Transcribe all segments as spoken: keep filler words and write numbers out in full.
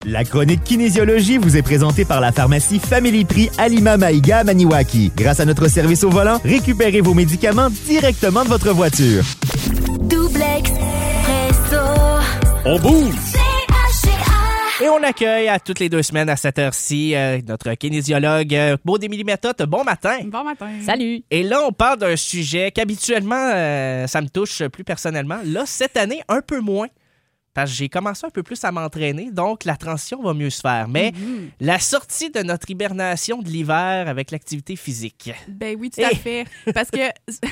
La chronique kinésiologie vous est présentée par la pharmacie Family Prix Alima Maïga Maniwaki. Grâce à notre service au volant, récupérez vos médicaments directement de votre voiture. Double Expresso. On bouge! Et on accueille à toutes les deux semaines à cette heure-ci euh, notre kinésiologue euh, Maud Émilie Méthode. Bon matin. Bon matin. Salut. Et là, on parle d'un sujet qu'habituellement, euh, ça me touche plus personnellement. Là, cette année, un peu moins. Parce que j'ai commencé un peu plus à m'entraîner, donc la transition va mieux se faire. Mais mm-hmm. la sortie de notre hibernation de l'hiver avec l'activité physique. Ben oui, tout à fait. Parce que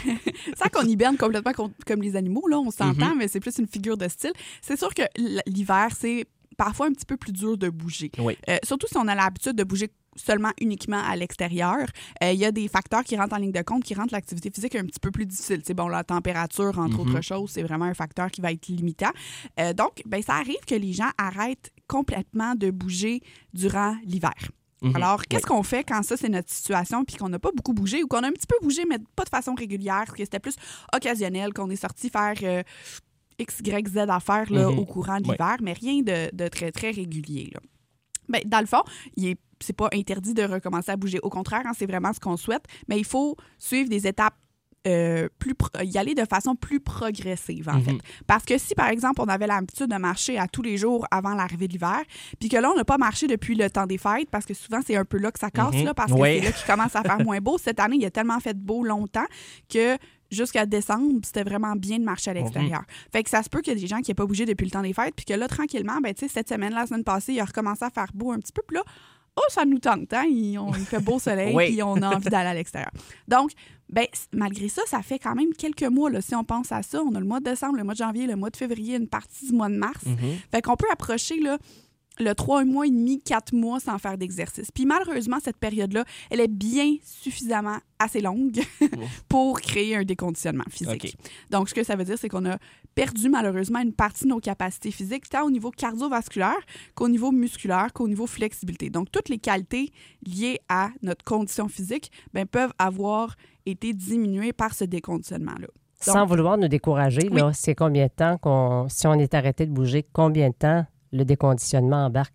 sans qu'on hiberne complètement com- comme les animaux, là, on s'entend, mm-hmm. mais c'est plus une figure de style. C'est sûr que l'hiver, c'est parfois un petit peu plus dur de bouger. Oui. Euh, surtout si on a l'habitude de bouger seulement uniquement à l'extérieur. Il euh, y a des facteurs qui rentrent en ligne de compte qui rendent l'activité physique un petit peu plus difficile. C'est bon, la température, entre mm-hmm. autres choses, c'est vraiment un facteur qui va être limitant. Euh, donc, ben, ça arrive que les gens arrêtent complètement de bouger durant l'hiver. Mm-hmm. Alors, qu'est-ce oui. qu'on fait quand ça, c'est notre situation puis qu'on n'a pas beaucoup bougé ou qu'on a un petit peu bougé, mais pas de façon régulière, que c'était plus occasionnel, qu'on est sorti faire... Euh, X, Y, Z affaires là, mm-hmm. au courant de l'hiver, oui. mais rien de, de très, très régulier. Là. Ben, dans le fond, il est, c'est pas interdit de recommencer à bouger. Au contraire, hein, c'est vraiment ce qu'on souhaite, mais il faut suivre des étapes, euh, plus pro- y aller de façon plus progressive, en mm-hmm. fait. Parce que si, par exemple, on avait l'habitude de marcher à tous les jours avant l'arrivée de l'hiver, puis que là, on n'a pas marché depuis le temps des fêtes, parce que souvent, c'est un peu là que ça casse, mm-hmm. là, parce que oui. c'est là qu'il commence à faire moins beau. Cette année, il a tellement fait beau longtemps que... jusqu'à décembre, c'était vraiment bien de marcher à l'extérieur. Mm-hmm. Fait que ça se peut qu'il y ait des gens qui n'aient pas bougé depuis le temps des fêtes, puis que là, tranquillement, ben, tu sais, cette semaine, la semaine passée, il a recommencé à faire beau un petit peu, puis là, oh, ça nous tente, hein? Il, on, il fait beau soleil, oui. puis on a envie d'aller à l'extérieur. Donc, ben, malgré ça, ça fait quand même quelques mois, là, si on pense à ça. On a le mois de décembre, le mois de janvier, le mois de février, une partie du mois de mars. Mm-hmm. Fait qu'on peut approcher, là, le trois mois et demi, quatre mois sans faire d'exercice. Puis malheureusement, cette période-là, elle est bien suffisamment assez longue pour créer un déconditionnement physique. Okay. Donc, ce que ça veut dire, c'est qu'on a perdu malheureusement une partie de nos capacités physiques, tant au niveau cardiovasculaire qu'au niveau musculaire, qu'au niveau flexibilité. Donc, toutes les qualités liées à notre condition physique ben, peuvent avoir été diminuées par ce déconditionnement-là. Donc, sans vouloir nous décourager, oui. là, c'est combien de temps qu'on, si on est arrêté de bouger, combien de temps le déconditionnement embarque?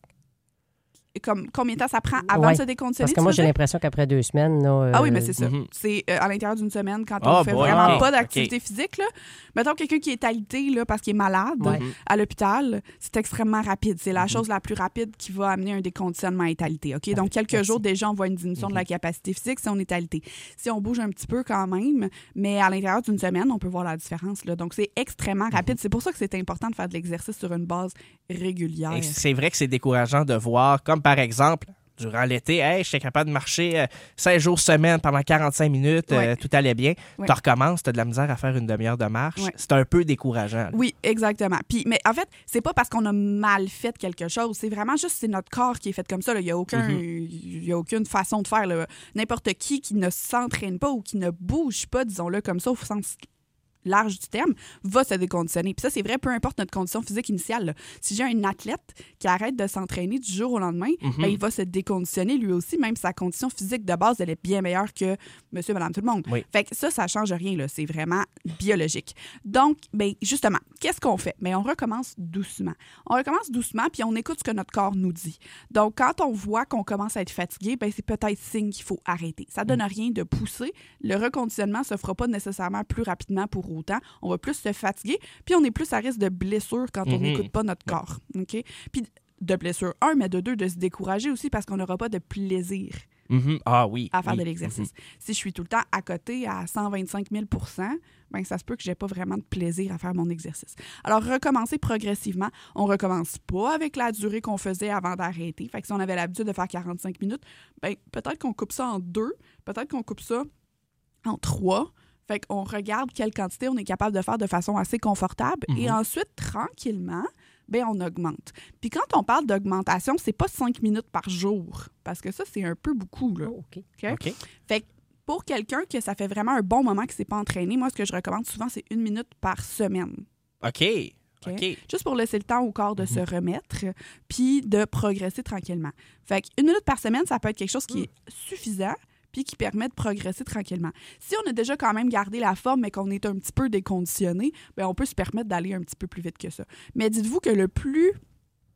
Comme, combien de temps ça prend avant ouais. de se déconditionner? Parce que moi, j'ai l'impression qu'après deux semaines... Là, euh... Ah oui, mais c'est ça. Mm-hmm. C'est euh, à l'intérieur d'une semaine, quand on oh, ne fait boy, vraiment okay. pas d'activité okay. physique. Là. Mettons quelqu'un qui est alité là, parce qu'il est malade ouais. à l'hôpital, c'est extrêmement rapide. C'est la mm-hmm. chose la plus rapide qui va amener un déconditionnement à être alité. Okay? Donc, quelques Merci. jours, déjà, on voit une diminution mm-hmm. de la capacité physique si on est alité. Si on bouge un petit peu quand même, mais à l'intérieur d'une semaine, on peut voir la différence. Là. Donc, c'est extrêmement rapide. Mm-hmm. C'est pour ça que c'est important de faire de l'exercice sur une base régulière. Et c'est vrai que c'est décourageant de voir, comme par exemple... durant l'été, hey, j'étais capable de marcher euh, cinq jours semaine pendant quarante-cinq minutes, ouais. euh, tout allait bien. Ouais. Tu recommences, tu as de la misère à faire une demi-heure de marche. Ouais. C'est un peu décourageant. Là. Oui, exactement. Puis, mais en fait, c'est pas parce qu'on a mal fait quelque chose, c'est vraiment juste c'est notre corps qui est fait comme ça. Il n'y a, aucun, mm-hmm. y a aucune façon de faire. Là. N'importe qui qui ne s'entraîne pas ou qui ne bouge pas, disons-le comme ça, au sens large du terme, va se déconditionner. Puis ça, c'est vrai, peu importe notre condition physique initiale. Là. Si j'ai un athlète qui arrête de s'entraîner du jour au lendemain, mm-hmm. ben, il va se déconditionner lui aussi, même si sa condition physique de base, elle est bien meilleure que monsieur, madame, tout le monde. Oui. Fait que ça, ça change rien. Là. C'est vraiment biologique. Donc, ben, justement, qu'est-ce qu'on fait? Ben, on recommence doucement. On recommence doucement, puis on écoute ce que notre corps nous dit. Donc, quand on voit qu'on commence à être fatigué, ben, c'est peut-être signe qu'il faut arrêter. Ça donne mm. rien de pousser. Le reconditionnement ne se fera pas nécessairement plus rapidement pour autant. On va plus se fatiguer, puis on est plus à risque de blessure quand mm-hmm. on n'écoute pas notre corps. Okay? Puis de blessure, un, mais de deux, de se décourager aussi parce qu'on n'aura pas de plaisir mm-hmm. ah, oui, à faire oui. de l'exercice. Mm-hmm. Si je suis tout le temps à côté à cent vingt-cinq mille pour cent, ben ça se peut que je n'ai pas vraiment de plaisir à faire mon exercice. Alors, recommencer progressivement. On ne recommence pas avec la durée qu'on faisait avant d'arrêter. Fait que si on avait l'habitude de faire quarante-cinq minutes, ben peut-être qu'on coupe ça en deux, peut-être qu'on coupe ça en trois. Fait qu'on regarde quelle quantité on est capable de faire de façon assez confortable mm-hmm. et ensuite, tranquillement, ben on augmente. Puis quand on parle d'augmentation, c'est pas cinq minutes par jour parce que ça, c'est un peu beaucoup. Là. Oh, OK. Okay? OK. Fait que pour quelqu'un que ça fait vraiment un bon moment qu'il ne s'est pas entraîné, moi, ce que je recommande souvent, c'est une minute par semaine. OK. Okay? OK. Juste pour laisser le temps au corps de mm-hmm. se remettre puis de progresser tranquillement. Fait qu'une minute par semaine, ça peut être quelque chose qui mm. est suffisant puis qui permet de progresser tranquillement. Si on a déjà quand même gardé la forme, mais qu'on est un petit peu déconditionné, bien, on peut se permettre d'aller un petit peu plus vite que ça. Mais dites-vous que le plus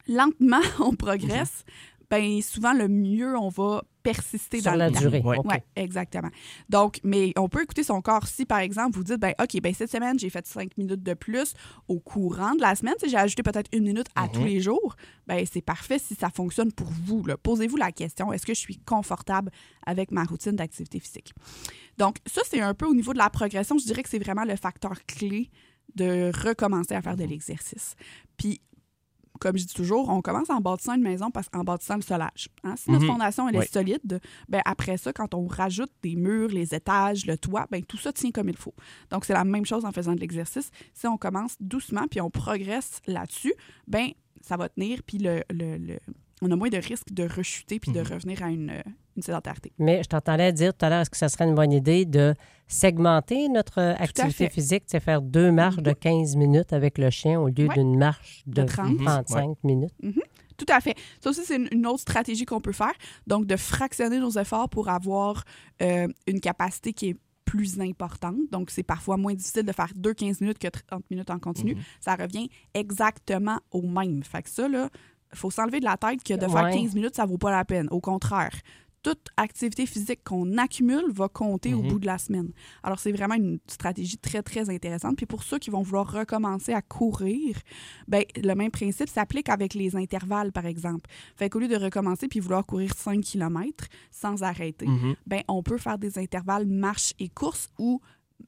lentement on progresse, ben souvent le mieux on va persister Sur dans la le temps. durée. Ouais. OK. Oui, exactement. Donc, mais on peut écouter son corps si, par exemple, vous dites, ben OK, ben cette semaine, j'ai fait cinq minutes de plus au courant de la semaine. Tu sais, j'ai ajouté peut-être une minute à Mm-hmm. tous les jours. Ben c'est parfait si ça fonctionne pour vous. Là. Posez-vous la question, est-ce que je suis confortable avec ma routine d'activité physique? Donc, ça, c'est un peu au niveau de la progression. Je dirais que c'est vraiment le facteur clé de recommencer à faire de l'exercice. Puis, comme je dis toujours, on commence en bâtissant une maison parce qu'en bâtissant le solage. Hein? Si notre Mhm. fondation elle Oui. est solide, ben après ça, quand on rajoute des murs, les étages, le toit, ben tout ça tient comme il faut. Donc, c'est la même chose en faisant de l'exercice. Si on commence doucement puis on progresse là-dessus, ben ça va tenir puis le, le, le- on a moins de risques de rechuter puis de revenir à une, une sédentarité. Mais je t'entendais dire tout à l'heure, est-ce que ça serait une bonne idée de segmenter notre euh, activité fait. physique, c'est faire deux marches de quinze minutes avec le chien au lieu Ouais. d'une marche de, De trente. trente-cinq minutes? Tout à fait. Ça aussi, c'est une, une autre stratégie qu'on peut faire. Donc, de fractionner nos efforts pour avoir euh, une capacité qui est plus importante. Donc, c'est parfois moins difficile de faire deux quinze minutes que trente minutes en continu. Ça revient exactement au même. Fait que ça, là, il faut s'enlever de la tête que de faire Ouais. quinze minutes, ça vaut pas la peine. Au contraire, toute activité physique qu'on accumule va compter au bout de la semaine. Alors, c'est vraiment une stratégie très, très intéressante. Puis pour ceux qui vont vouloir recommencer à courir, ben le même principe s'applique avec les intervalles, par exemple. Fait qu'au lieu de recommencer puis vouloir courir cinq kilomètres sans arrêter, Mhm. ben on peut faire des intervalles marche et course ou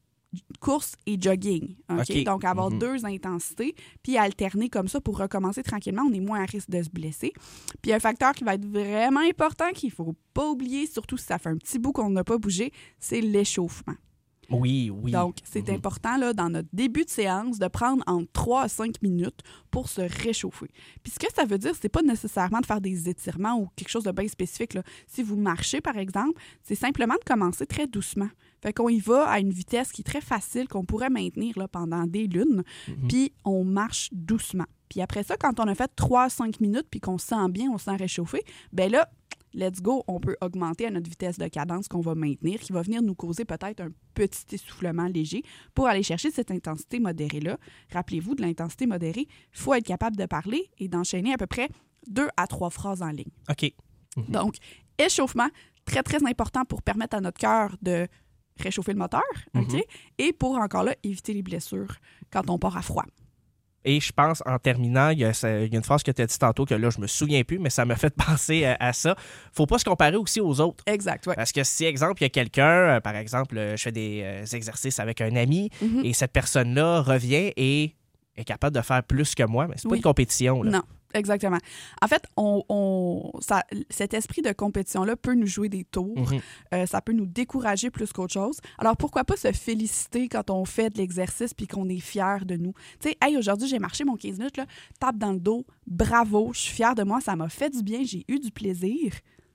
course et jogging. OK? OK. Donc, avoir Mhm. deux intensités, puis alterner comme ça pour recommencer tranquillement. On est moins à risque de se blesser. Puis, un facteur qui va être vraiment important, qu'il ne faut pas oublier, surtout si ça fait un petit bout qu'on n'a pas bougé, c'est l'échauffement. Oui, oui. Donc, c'est Mhm. important, là, dans notre début de séance, de prendre entre trois à cinq minutes pour se réchauffer. Puis, ce que ça veut dire, c'est pas nécessairement de faire des étirements ou quelque chose de bien spécifique, là. Si vous marchez, par exemple, c'est simplement de commencer très doucement. Fait qu'on y va à une vitesse qui est très facile, qu'on pourrait maintenir là, pendant des lunes, puis on marche doucement. Puis après ça, quand on a fait trois à cinq minutes, puis qu'on se sent bien, on se sent réchauffé, ben là, let's go, on peut augmenter à notre vitesse de cadence qu'on va maintenir, qui va venir nous causer peut-être un petit essoufflement léger pour aller chercher cette intensité modérée-là. Rappelez-vous, de l'intensité modérée, il faut être capable de parler et d'enchaîner à peu près deux à trois phrases en ligne. OK. Donc, échauffement, très, très important pour permettre à notre cœur de réchauffer le moteur, OK? Et pour, encore là, éviter les blessures quand on part à froid. Et je pense, en terminant, il y a, ça- il y a une phrase que tu as dit tantôt que là, je me souviens plus, mais ça m'a fait penser à, à ça. Faut pas se comparer aussi aux autres. Exact, oui. Parce que si, exemple, il y a quelqu'un, euh, par exemple, euh, je fais des euh, exercices avec un ami Mhm. et cette personne-là revient et est capable de faire plus que moi, mais c'est pas Oui. une compétition. Là. Non, exactement. En fait, on, on- ça, cet esprit de compétition-là peut nous jouer des tours. Mhm. Euh, ça peut nous décourager plus qu'autre chose. Alors, pourquoi pas se féliciter quand on fait de l'exercice puis qu'on est fier de nous? Tu sais, hey, aujourd'hui, j'ai marché mon quinze minutes, là, tape dans le dos, bravo, je suis fière de moi, ça m'a fait du bien, j'ai eu du plaisir.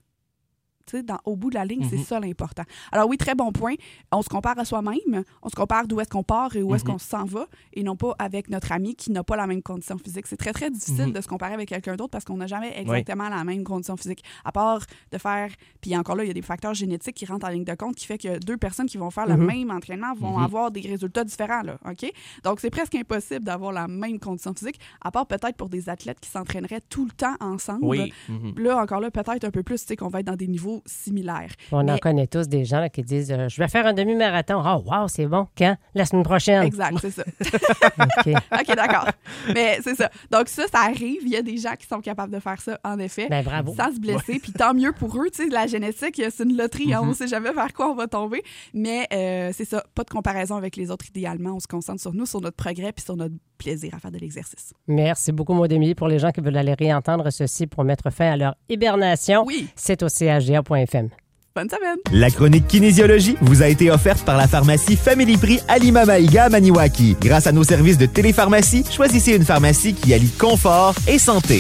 Tu sais, dans- au bout de la ligne, c'est Mhm. ça l'important. Alors oui, très bon point. On se compare à soi-même, on se compare d'où est-ce qu'on part et où est-ce Mhm. qu'on s'en va, et non pas avec notre ami qui n'a pas la même condition physique. C'est très, très difficile Mhm. de se comparer avec quelqu'un d'autre parce qu'on n'a jamais exactement la même condition physique. À part de faire... Puis encore là, il y a des facteurs génétiques qui rentrent en ligne de compte qui fait que deux personnes qui vont faire le Mhm. même entraînement vont Mhm. avoir des résultats différents, là, OK? Donc, c'est presque impossible d'avoir la même condition physique, à part peut-être pour des athlètes qui s'entraîneraient tout le temps ensemble. Oui. Mhm. Là, encore là, peut-être un peu plus, tu sais, qu'on va être dans des niveaux similaires. On en Mais- connaît tous des gens là, qui disent euh, je vais faire un demi-marathon. Oh, wow, c'est bon. Quand? La semaine prochaine. Exact, c'est ça. OK. OK, d'accord. Mais c'est ça. Donc ça, ça arrive. Il y a des gens qui sont capables de faire ça, en effet, Ben, bravo. sans se blesser. Puis tant mieux pour eux. Tu sais, la génétique, c'est une loterie. hein, on ne sait jamais vers quoi on va tomber. Mais euh, c'est ça, pas de comparaison avec les autres idéalement. On se concentre sur nous, sur notre progrès puis sur notre plaisir à faire de l'exercice. Merci beaucoup, Maud Émilie. Pour les gens qui veulent aller réentendre ceci pour mettre fin à leur hibernation, Oui, c'est au c h g a point f m. bonne semaine. La chronique kinésiologie vous a été offerte par la pharmacie Family Prix Alima Maïga à Maniwaki. Grâce à nos services de télépharmacie, choisissez une pharmacie qui allie confort et santé.